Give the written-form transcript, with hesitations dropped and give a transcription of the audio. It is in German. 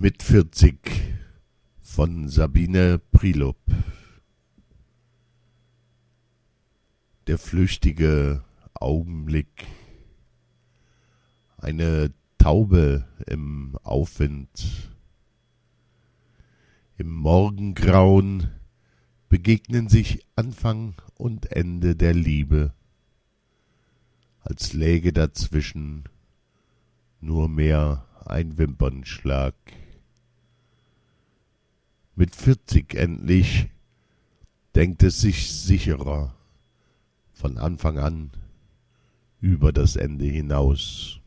Mit 40 von Sabine Prilup. Der flüchtige Augenblick. Eine Taube im Aufwind. Im Morgengrauen begegnen sich Anfang und Ende der Liebe, als läge dazwischen nur mehr ein Wimpernschlag. Mit 40 endlich denkt es sich sicherer, von Anfang an über das Ende hinaus.